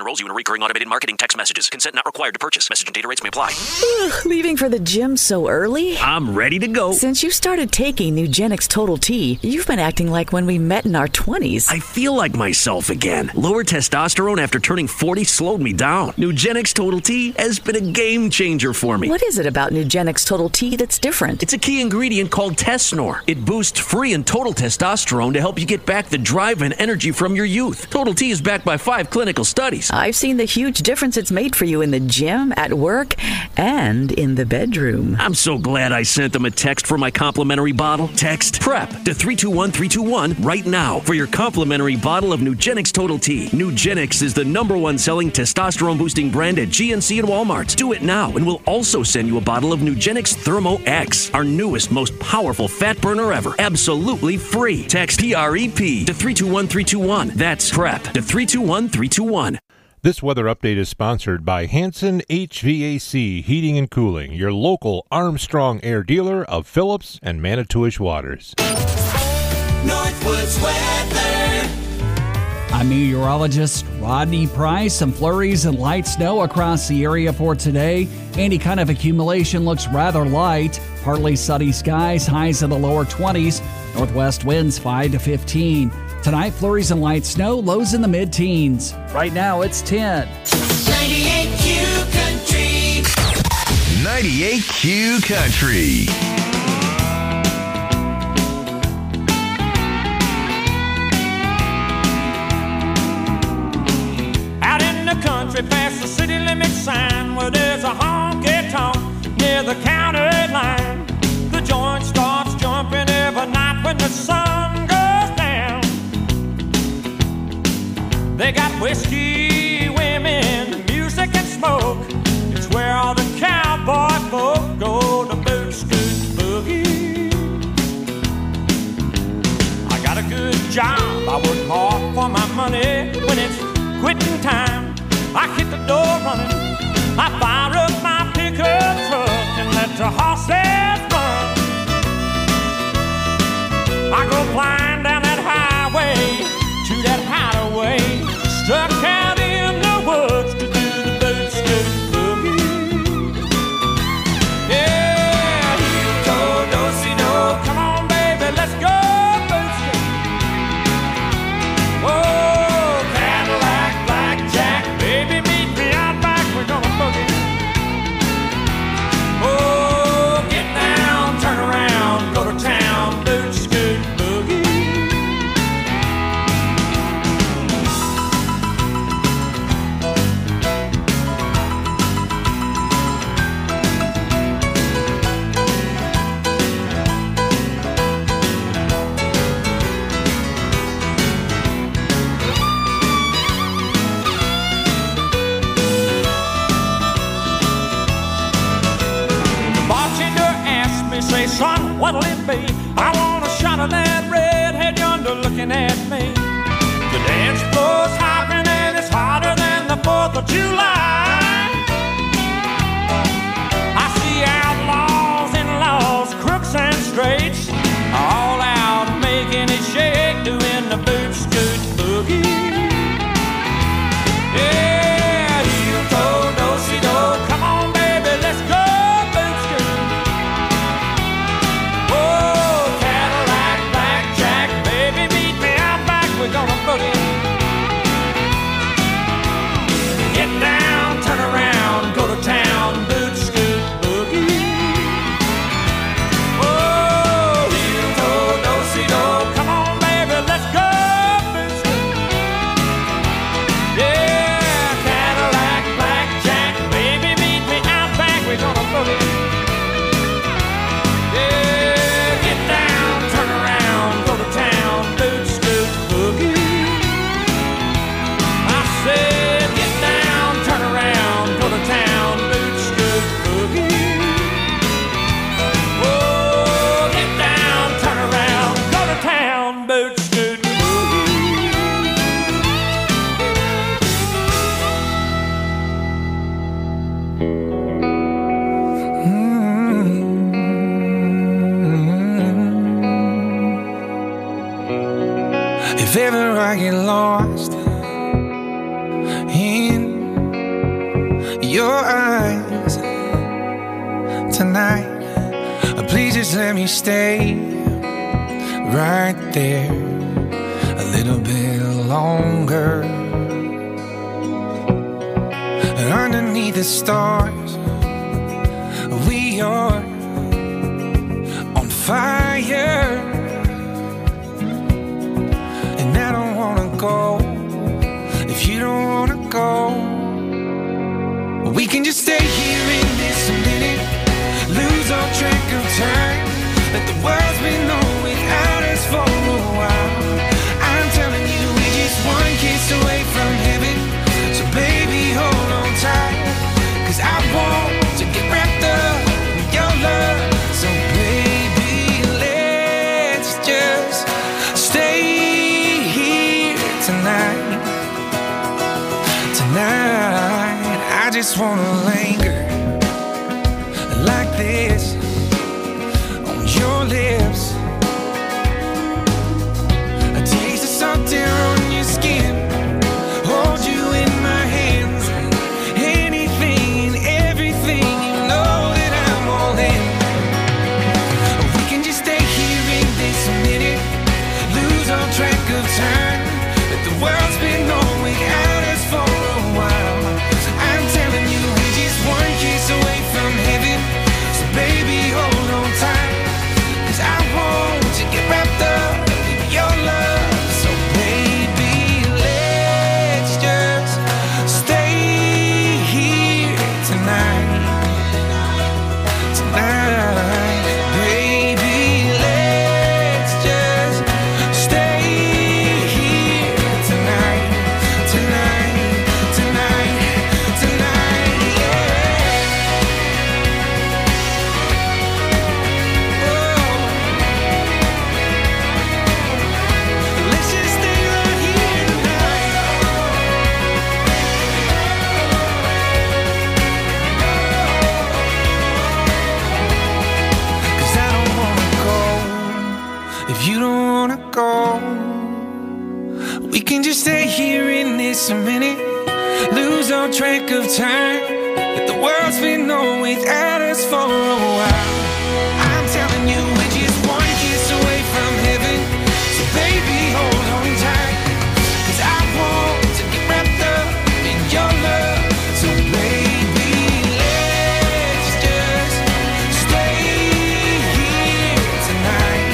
enrolls you in recurring automated marketing text messages. Consent not required to purchase. Message and data rates may apply. Ugh, leaving for the gym so early? I'm ready to go. Since you started taking Nugenix Total T, you've been acting like when we met in our twenties. I feel like myself again. Lower testosterone after turning forty slowed me down. Nugenix Total T has been a game changer for me. What is it about Nugenix Total T that's different? It's a key ingredient called Tesnor. It boosts free and total testosterone to help you get back the drive and energy from your youth. Total T is backed by five clinical studies. I've seen the huge difference it's made for you in the gym, at work, and in the bedroom. I'm so glad I sent them a text for my complimentary bottle. Text PREP to three two one three two one right now for your complimentary bottle of Nugenix Total T. Nugenix is the number one selling testosterone boosting brand at G N C and Walmart. Do it now and we'll also send you a bottle of Nugenix Thermo X, our newest, most powerful fat burner ever. Absolutely free. Text P R E P to three two one three two one. That's PREP to three two one three two one. This weather update is sponsored by Hanson H V A C Heating and Cooling, your local Armstrong Air dealer of Phillips and Manitowish Waters. Northwoods weather. I'm meteorologist Rodney Price. Some flurries and light snow across the area for today. Any kind of accumulation looks rather light. Partly sunny skies, highs in the lower twenties. Northwest winds five to fifteen. Tonight, flurries and light snow, lows in the mid-teens. Right now, it's ten. ninety-eight Q Country. ninety-eight Q Country. Out in the country, past the city limit sign, where there's a honky-tonk near the county line. The joint starts jumping every night when the sun goes down. They got whiskey, women, music, and smoke. It's where all the cowboy folk go to boot, scoot, boogie. I got a good job, I work hard for my money. When it's quitting time, I hit the door running. I fire up my pickup truck and let the horses run. I go flying down that highway to that hideaway, stuck out in the woods to do the boot scoot boogie. Yeah, heel toe, do-si-do, come on baby, let's go boot scoot. Oh, Cadillac, blackjack, baby meet me out back, we're gonna boogie. Oh, get down, turn around, go to town, boot scoot boogie. Say, son, what'll it be? I want a shot of that redhead yonder looking at me. The dance floor's hopping and it's hotter than the fourth of July. I see outlaws and laws, crooks and straights, all out making it shake, doing the boot scoot boogie. Yeah, heel toe, do-si-do, come on baby, let's go. We're gonna boogie. Get down, turn around, go to town, boot scoot boogie. Oh, heel toe, do-si-do, come on baby, let's go boot scoot. Yeah, Cadillac, blackjack, baby meet me out back, we're gonna boogie. Yeah, get down, turn around, go to town, boot scoot boogie. I said, get down, turn around, go to town, boot scoot boogie. Oh, get down, turn around, go to town, boot scoot If ever I get lost in your eyes tonight. Please just let me stay right there a little bit longer. And underneath the stars, we are on fire. And I don't wanna go if you don't wanna go. We can just stay here in this minute, lose all track of time. Let the world spin on without us for a while. I'm telling you, we're just one kiss away from heaven. So baby, hold on tight, 'cause I want to get wrapped up in your love. So baby, let's just stay here tonight. Tonight, I just wanna linger like this on your lips. I taste the salt there on your skin, hold you in my hands. Anything, everything, you know that I'm all in. We can just stay here in this minute, lose all track of time. Let the world spin on without us for a while. I'm telling you, we're just one kiss away from heaven. So baby, hold on tight, 'cause I want to get wrapped up in your love. So baby, let's just stay here tonight. Tonight, baby, let's just stay here tonight. Tonight, tonight, tonight, yeah. Let's just stay right here tonight. 'Cause I don't wanna go if you don't wanna go. We can just stay here in this minute, lose all track of time. Let the world spin on without us for a while. I'm telling you, we're just one kiss away from heaven. So baby, hold on tight, 'cause I want to get wrapped up in your love. So baby, let's just stay here tonight.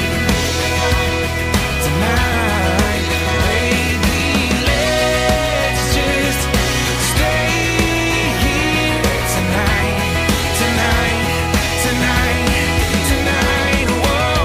Tonight, baby, let's just stay here tonight. Tonight, tonight, tonight, whoa.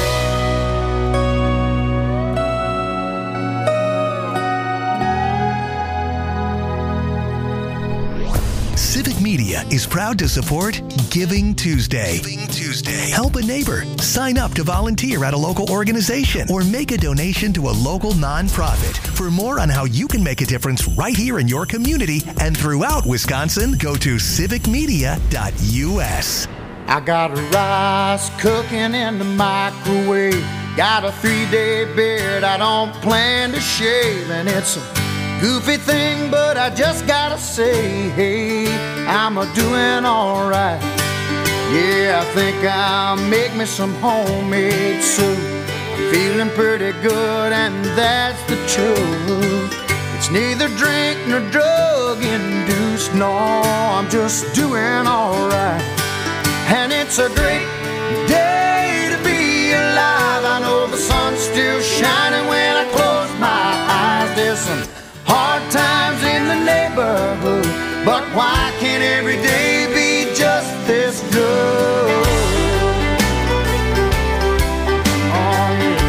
Civic Media is proud to support Giving Tuesday. Giving Tuesday. Help a neighbor. Sign up to volunteer at a local organization or make a donation to a local nonprofit. For more on how you can make a difference right here in your community and throughout Wisconsin, go to civic media dot U S. I got rice cooking in the microwave. Got a three-day beard I don't plan to shave. And it's a goofy thing, but I just gotta say, hey, I'm a doing alright. Yeah, I think I'll make me some homemade soup. I'm feeling pretty good, and that's the truth. It's neither drink nor drug induced. No, I'm just doing alright. And it's a great day to be alive. I know the sun's still shining when I close my eyes. There's some hard times in the neighborhood, but why can't every day be just this good? Oh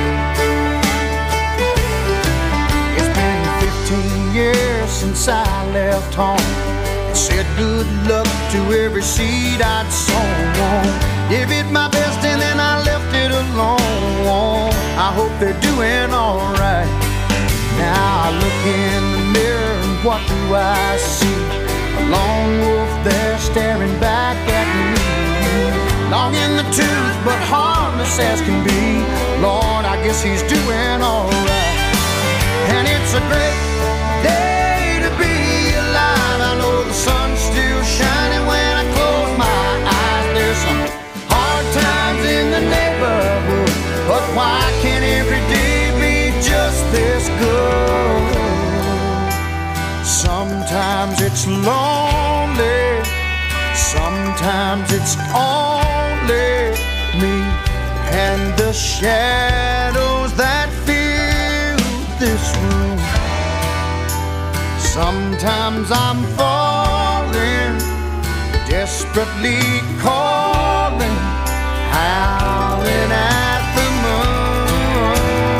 yeah. It's been fifteen years since I left home. It said good luck to every seed I'd sown. Gave it my best and then I left it alone. I hope they're doing alright. Now I look in the mirror and what do I see? A lone wolf there staring back at me. Long in the tooth but harmless as can be. Lord, I guess he's doing alright. And it's a great day to be alive. I know the sun's still shining why can't every day be just this good? Sometimes it's lonely, sometimes it's only me and the shadows that fill this room. Sometimes I'm falling, desperately calling, howling at the moon.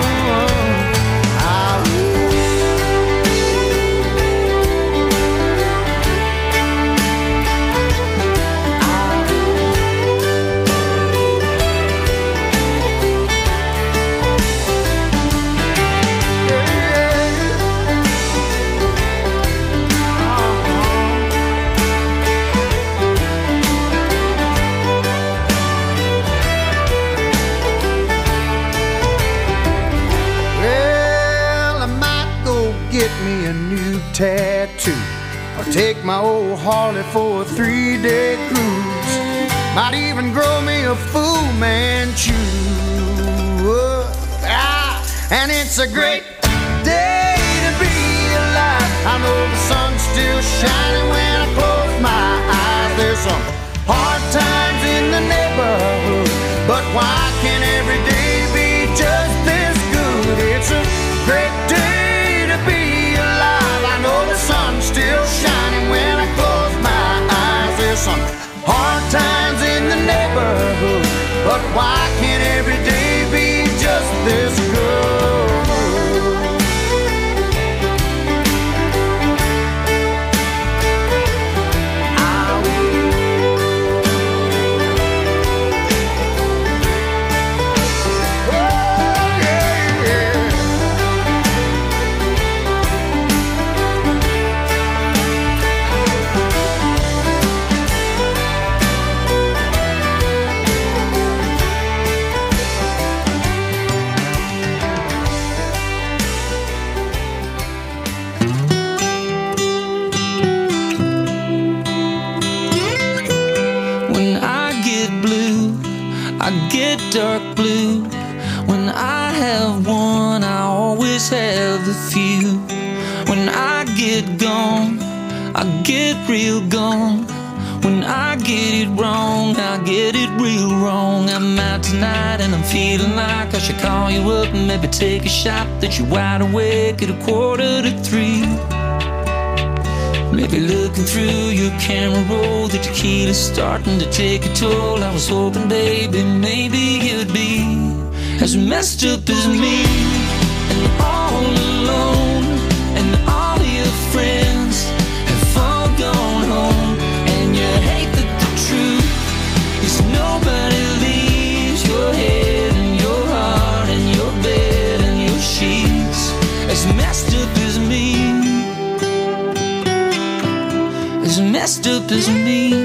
Tattoo, or take my old Harley for a three-day cruise. Might even grow me a Fu Manchu. Ah, and it's a great day to be alive. I know the sun's still shining when I close my eyes. There's some hard times in the neighborhood, but why can't every day be just this good? It's a great day to be alive. I know the sun's still shining when I close my eyes. There's some hard times in the neighborhood, but why can't every day be just this good? Dark blue. When I have one, I always have a few. When I get gone, I get real gone. When I get it wrong, I get it real wrong. I'm out tonight and I'm feeling like I should call you up and maybe take a shot that you're wide awake at a quarter to three. Maybe looking through your camera roll, the tequila's starting to take a toll. I was hoping, baby, maybe you'd be as messed up as me, and all alone, and all your friends have all gone home. And you hate that the truth is nobody leaves your head and your heart and your bed and your sheets as messed up as me. As messed up as me.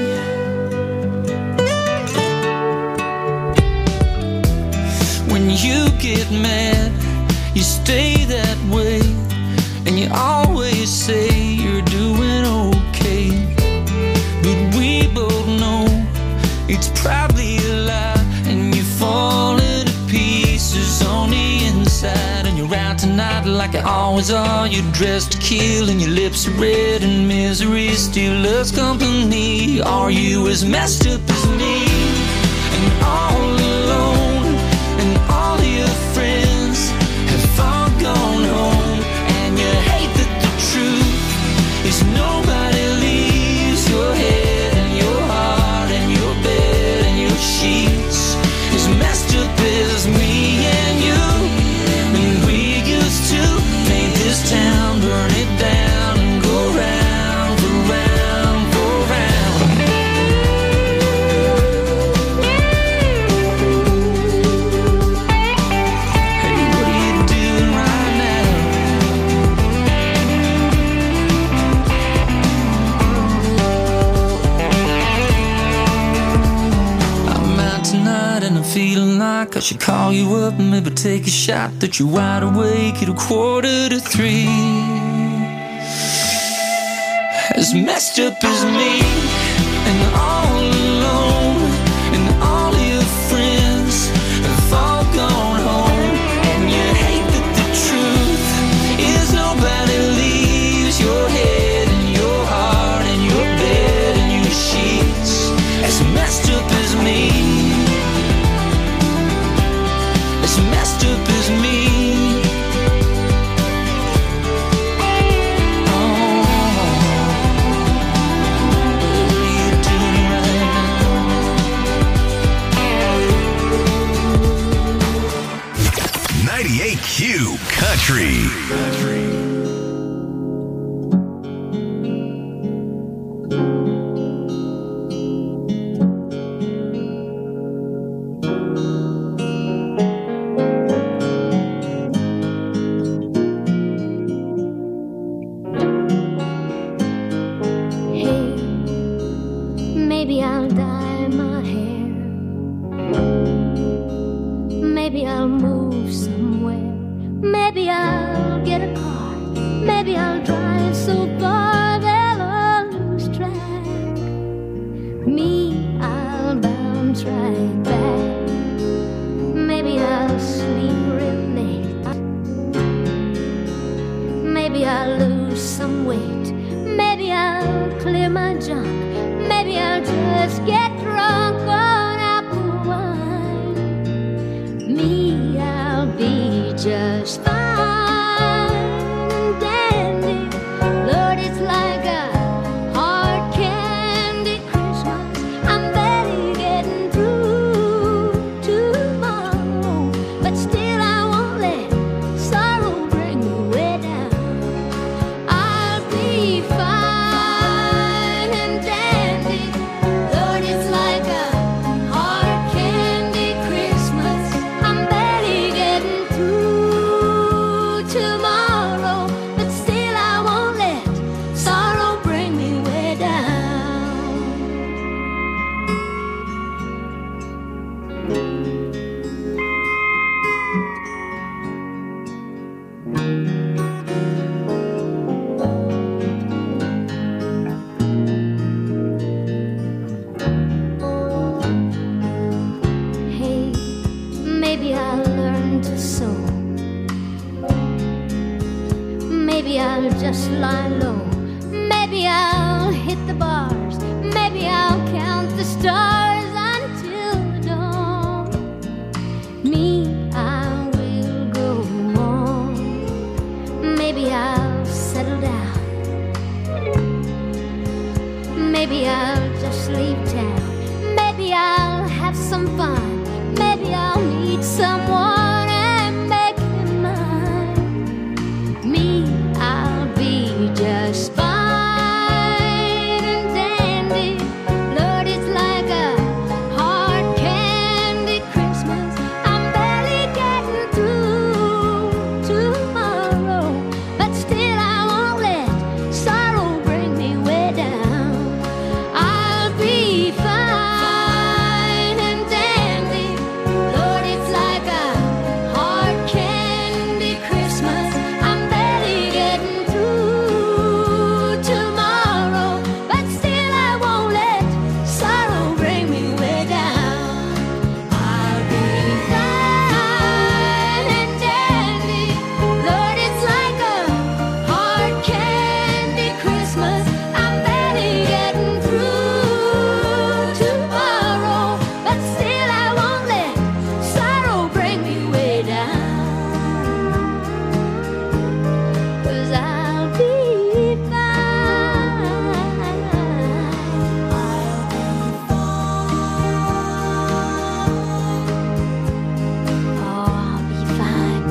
When you get mad, you stay that way, and you always say you're doing okay. But we both know it's probably a lie, and you fall into pieces on the inside. And you're out tonight like you always are. You're dressed to kill and your lips are red, and misery still loves company. Are you as messed up as me? And all alone, and all your friends have all gone home. And you hate that the truth is nobody leaves your head and your heart and your bed and your sheets as messed up as me and you. And we used to paint this town, burn it down, and go round, go round, go round. Hey, what are you doing right now? I'm out tonight and I'm feeling like I should call you up and maybe take a shot that you're wide awake at a quarter to three. As messed up as me, and all alone, and all your friends have all gone home. Q Country. Maybe I'll dye my hair. Maybe I'll move somewhere. Maybe I'll get a car. Maybe I'll drive so far they'll all lose track. Me, I'll bounce right back. Maybe I'll sleep real late. Maybe I'll lose some weight. Maybe I'll clear my junk. Maybe I'll just get drunk on apple wine. Me, I'll be just fine and dandy. Lord, it's like a hard candy Christmas. I'm barely getting through tomorrow, but still I won't let sorrow bring me way down. I'll be fine and dandy. Lord, it's like a hard candy Christmas. I'm barely getting through tomorrow, but still I won't let sorrow bring me way down. Hey, maybe I'll learn to sew. Maybe I'll just lie low. Maybe I'll hit the bars. Maybe I'll count the stars until the dawn. Me, I will go on. Maybe I'll settle down. Maybe I'll just leave town. Maybe I'll have some fun. Maybe I'll meet someone and make him mine. Me, I'll be just fine and dandy. Lord, it's like a hard candy Christmas. I'm barely getting through tomorrow, but still I won't let sorrow bring me way down. I'll be fine and dandy. Lord, it's like a hard candy Christmas. I'm barely getting through tomorrow, but still I won't let sorrow bring me way down. I'll be fine and dandy. Lord, it's like a hard candy Christmas. I'm barely getting through tomorrow, but still I won't let sorrow bring me way down. 'Cause I'll be fine. Oh, I'll be fine.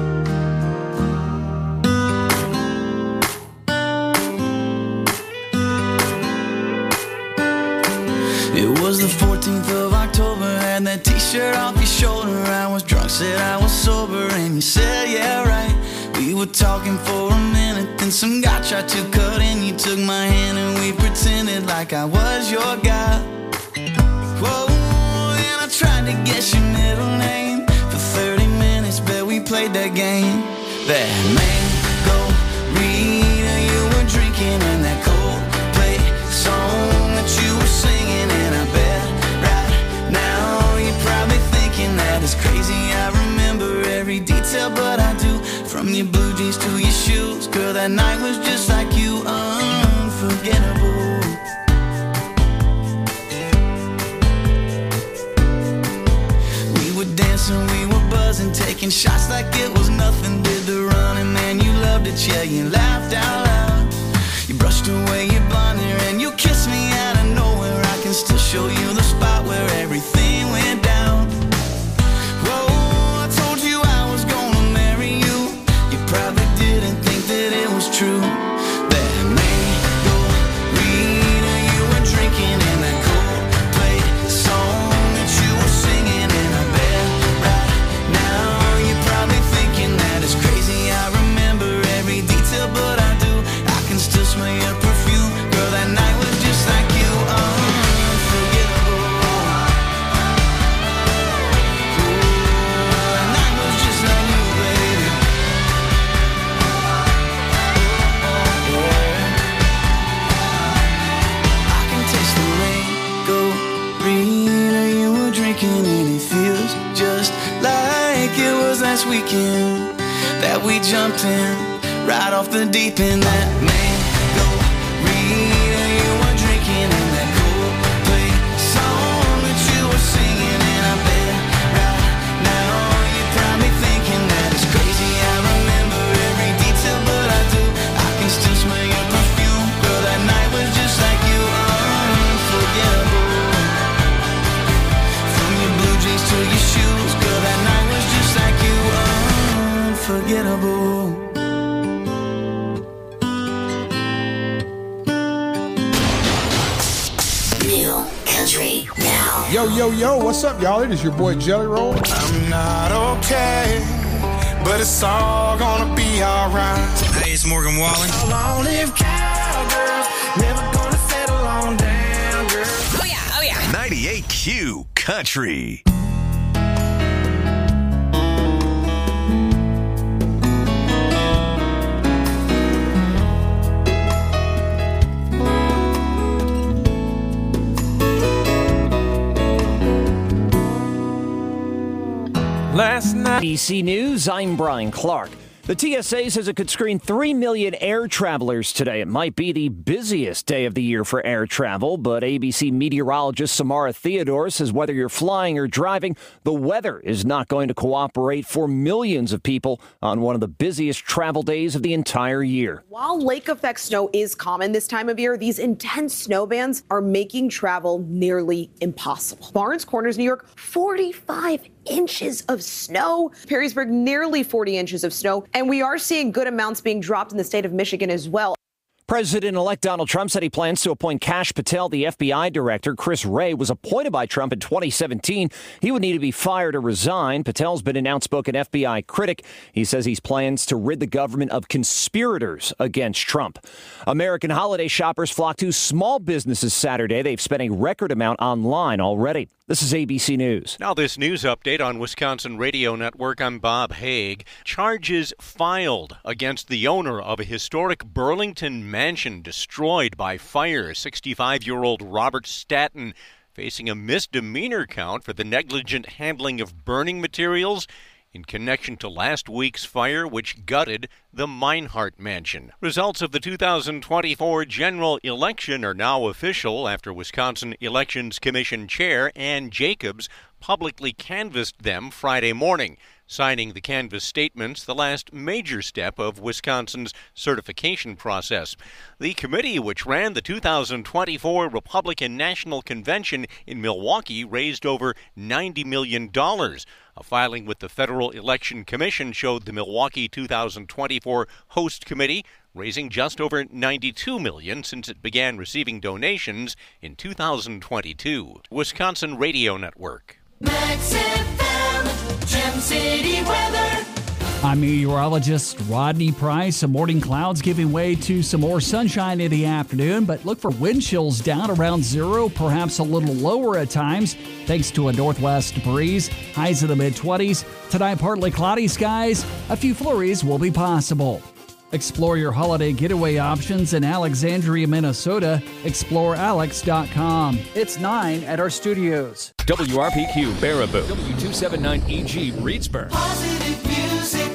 It was the fourteenth of October, had that t-shirt off your shoulder. I was drunk, said I was sober, and you said, yeah, right. We were talking for a minute, then some guy tried to cut in. You took my hand and we pretended like I was your guy. Whoa, and I tried to guess your middle name. For thirty minutes, bet we played that game. That mango Rita you were drinking, and that Coldplay song that you were singing. And I bet right now you're probably thinking that it's crazy I remember every detail, but I do. From your blue jeans to your shoes, girl, that night was just like you, unforgettable. We were dancing, we were buzzing, taking shots like it was nothing. Did the running, man, you loved it, yeah, you laughed out loud. You brushed away your blonde hair and you kissed me out of nowhere. I can still show you the spot where everything went down. Whoa, I told you I was gonna marry you. last weekend that we jumped in right off the deep end. That mango Rita you were drinking and that Coldplay song that you were singing. And I bet right now you're probably thinking that it's crazy. I remember every detail, but I do. I can still smell your perfume. Girl, that night was just like you, unforgettable. From your blue jeans to your shoes, girl, that night was just like you, unforgettable. New country now. Yo, yo, yo, what's up, y'all? It is your boy Jelly Roll. I'm not okay, but it's all gonna be alright. Hey, it's Morgan Wallen. Long live cowgirls, never gonna settle on down, girl. Oh yeah, oh yeah. ninety-eight Q Country. Last night, A B C News, I'm Brian Clark. The T S A says it could screen three million air travelers today. It might be the busiest day of the year for air travel, but A B C meteorologist Samara Theodore says whether you're flying or driving, the weather is not going to cooperate for millions of people on one of the busiest travel days of the entire year. While lake effect snow is common this time of year, these intense snow bands are making travel nearly impossible. Barnes Corners, New York, forty-five inches of snow. Perrysburg, nearly forty inches of snow. And we are seeing good amounts being dropped in the state of Michigan as well. President-elect Donald Trump said he plans to appoint Kash Patel, the F B I director. Chris Wray was appointed by Trump in twenty seventeen. He would need to be fired or resign. Patel's been an outspoken F B I critic. He says he plans to rid the government of conspirators against Trump. American holiday shoppers flocked to small businesses Saturday. They've spent a record amount online already. This is A B C News. Now this news update on Wisconsin Radio Network. I'm Bob Haig. Charges filed against the owner of a historic Burlington mansion destroyed by fire. sixty-five-year-old Robert Staton facing a misdemeanor count for the negligent handling of burning materials in connection to last week's fire, which gutted the Meinhardt Mansion. Results of the two thousand twenty-four general election are now official after Wisconsin Elections Commission Chair Ann Jacobs publicly canvassed them Friday morning, signing the canvass statements, the last major step of Wisconsin's certification process. The committee, which ran the two thousand twenty-four Republican National Convention in Milwaukee, raised over ninety million dollars. A filing with the Federal Election Commission showed the Milwaukee two thousand twenty-four Host Committee raising just over ninety-two million dollars since it began receiving donations in two thousand twenty-two. Wisconsin Radio Network. Max F M, Gem City weather. I'm meteorologist Rodney Price. Some morning clouds giving way to some more sunshine in the afternoon, but look for wind chills down around zero, perhaps a little lower at times, thanks to a northwest breeze. Highs in the mid-twenties. Tonight, partly cloudy skies. A few flurries will be possible. Explore your holiday getaway options in Alexandria, Minnesota. explore alex dot com. It's nine at our studios. W R P Q Baraboo. W two seventy-nine E G Reedsburg. Positive music.